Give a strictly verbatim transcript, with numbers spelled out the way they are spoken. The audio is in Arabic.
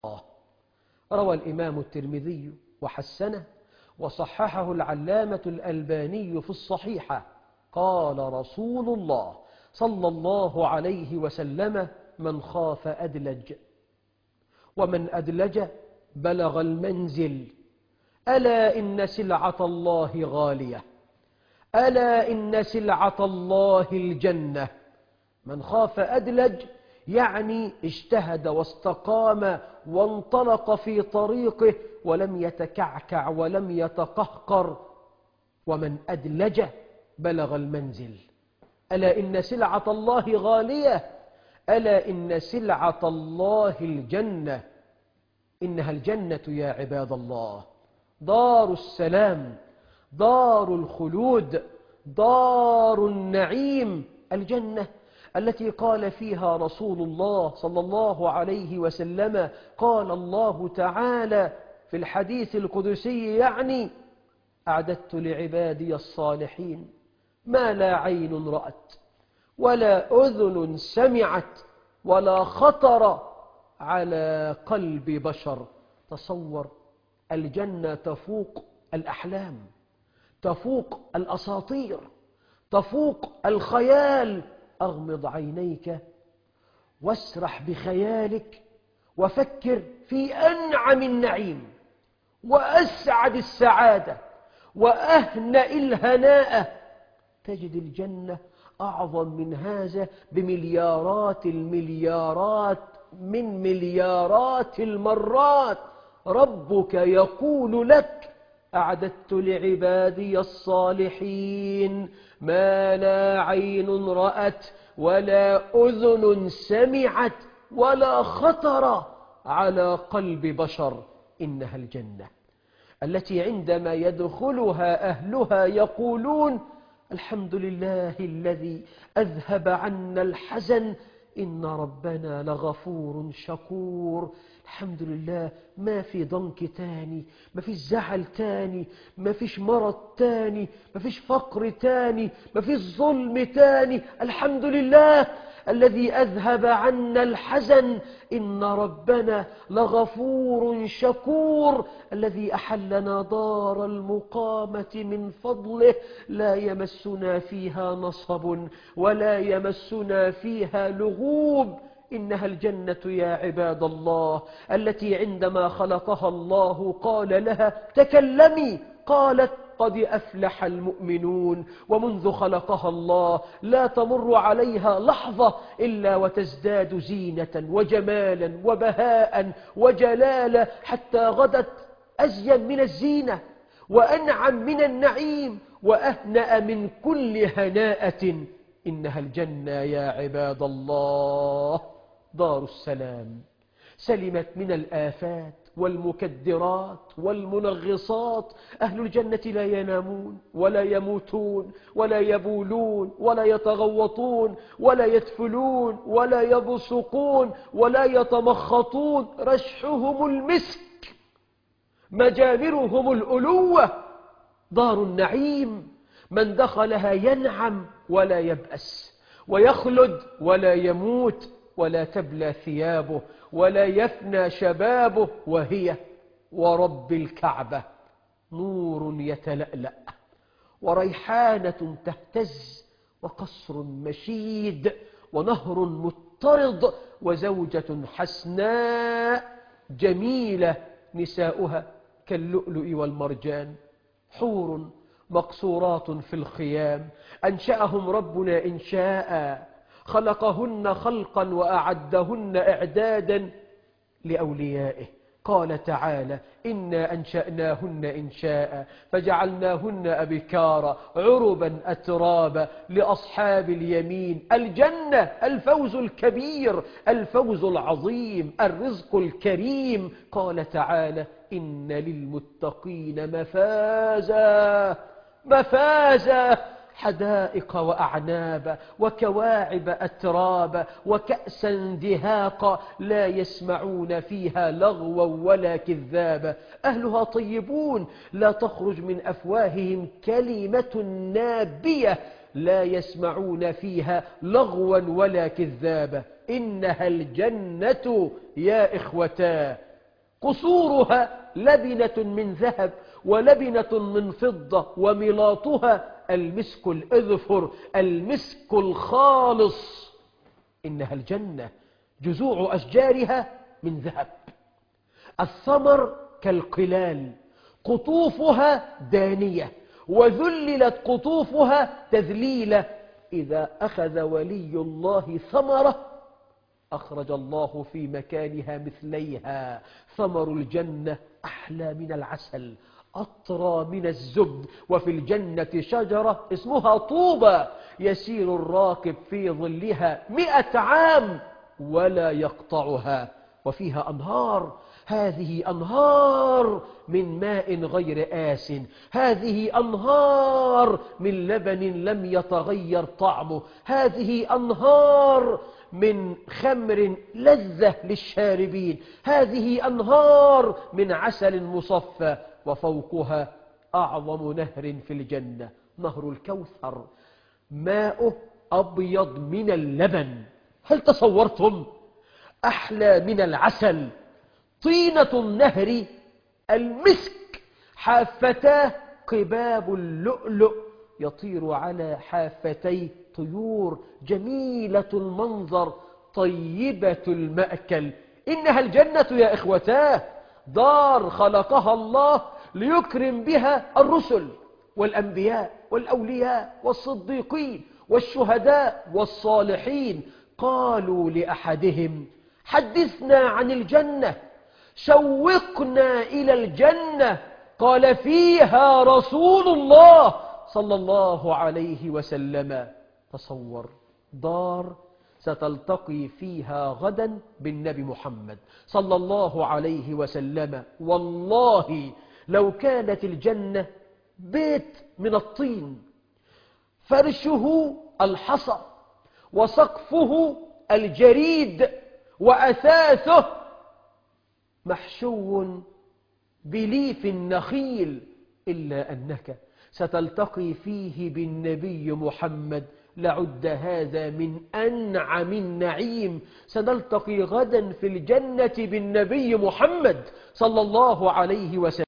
الله. روى الإمام الترمذي وحسنه وصححه العلامة الألباني في الصحيحة. قال رسول الله صلى الله عليه وسلم: من خاف أدلج، ومن أدلج بلغ المنزل. ألا إن سلعة الله غالية، ألا إن سلعة الله الجنة. من خاف أدلج يعني اجتهد واستقام وانطلق في طريقه ولم يتكعكع ولم يتقهقر. ومن أدلج بلغ المنزل. ألا إن سلعة الله غالية، ألا إن سلعة الله الجنة. إنها الجنة يا عباد الله، دار السلام، دار الخلود، دار النعيم. الجنة التي قال فيها رسول الله صلى الله عليه وسلم: قال الله تعالى في الحديث القدسي يعني: أعددت لعبادي الصالحين ما لا عين رأت ولا أذن سمعت ولا خطر على قلب بشر. تصور، الجنة تفوق الأحلام، تفوق الأساطير، تفوق الخيال. أغمض عينيك واسرح بخيالك وفكر في أنعم النعيم وأسعد السعادة وأهنأ الهناء. تجد الجنة أعظم من هذا بمليارات المليارات من مليارات المرات. ربك يقول لك: أعددت لعبادي الصالحين ما لا عين رأت ولا أذن سمعت ولا خطر على قلب بشر. إنها الجنة التي عندما يدخلها أهلها يقولون: الحمد لله الذي أذهب عنا الحزن إن ربنا لغفور شكور. الحمد لله، ما في ضنك تاني، ما فيش زعل تاني، ما فيش مرض تاني، ما فيش فقر تاني، ما فيش ظلم تاني. الحمد لله الذي أذهب عنا الحزن إن ربنا لغفور شكور. الذي أحلنا دار المقامة من فضله، لا يمسنا فيها نصب ولا يمسنا فيها لغوب. إنها الجنة يا عباد الله التي عندما خلقها الله قال لها: تكلمي، قالت: قد أفلح المؤمنون. ومنذ خلقها الله لا تمر عليها لحظة إلا وتزداد زينة وجمالا وبهاء وجلالا، حتى غدت أزين من الزينة وأنعم من النعيم وأهنأ من كل هناءة. إنها الجنة يا عباد الله، دار السلام، سلمت من الآفات والمكدرات والمنغصات. أهل الجنة لا ينامون ولا يموتون ولا يبولون ولا يتغوطون ولا يدفلون ولا يبصقون ولا يتمخطون. رشحهم المسك، مجامرهم الألوة، دار النعيم. من دخلها ينعم ولا يبأس، ويخلد ولا يموت، ولا تبلى ثيابه ولا يفنى شبابه. وهي ورب الكعبة نور يتلألأ وريحانة تهتز وقصر مشيد ونهر مضطرد وزوجة حسناء جميلة نساؤها كاللؤلؤ والمرجان، حور مقصورات في الخيام. أنشأهم ربنا إنشاء، خلقهن خلقا وأعدهن إعدادا لأوليائه. قال تعالى: إنا أنشأناهن إنشاء فجعلناهن أبكارا عربا أترابا لأصحاب اليمين. الجنة الفوز الكبير، الفوز العظيم، الرزق الكريم. قال تعالى: إن للمتقين مفازا مفازا، حدائق وأعنابا وكواعب أترابا وكأسا دهاقا لا يسمعون فيها لغوا ولا كذابا. أهلها طيبون، لا تخرج من أفواههم كلمة نابية، لا يسمعون فيها لغوا ولا كذابا. إنها الجنة يا إخوتا قصورها لبنة من ذهب ولبنة من فضة وملاطها المسك الأذفر المسك الخالص. إنها الجنة جذوع أشجارها من ذهب، الثمر كالقلال، قطوفها دانية وذللت قطوفها تذليلا. إذا أخذ ولي الله ثمرة أخرج الله في مكانها مثليها. ثمر الجنة أحلى من العسل، أطرى من الزبد. وفي الجنة شجرة اسمها طوبى يسير الراكب في ظلها مئة عام ولا يقطعها. وفيها أنهار، هذه أنهار من ماء غير آس، هذه أنهار من لبن لم يتغير طعمه، هذه أنهار من خمر لذة للشاربين، هذه أنهار من عسل مصفى. وفوقها أعظم نهر في الجنة نهر الكوثر، ماؤه أبيض من اللبن. هل تصورتم؟ أحلى من العسل. طينة النهر المسك، حافتاه قباب اللؤلؤ يطير على حافتي طيور جميلة المنظر طيبة المأكل. إنها الجنة يا إخوتاه دار خلقها الله ليكرم بها الرسل والأنبياء والأولياء والصديقين والشهداء والصالحين. قالوا لأحدهم حدثنا عن الجنة، شوقنا إلى الجنة. قال فيها رسول الله صلى الله عليه وسلم. تصور دار ستلتقي فيها غدا بالنبي محمد صلى الله عليه وسلم. والله لو كانت الجنة بيت من الطين فرشه الحصى وسقفه الجريد وأثاثه محشو بليف النخيل، إلا أنك ستلتقي فيه بالنبي محمد، لعد هذا من أنعم النعيم. سنلتقي غدا في الجنة بالنبي محمد صلى الله عليه وسلم.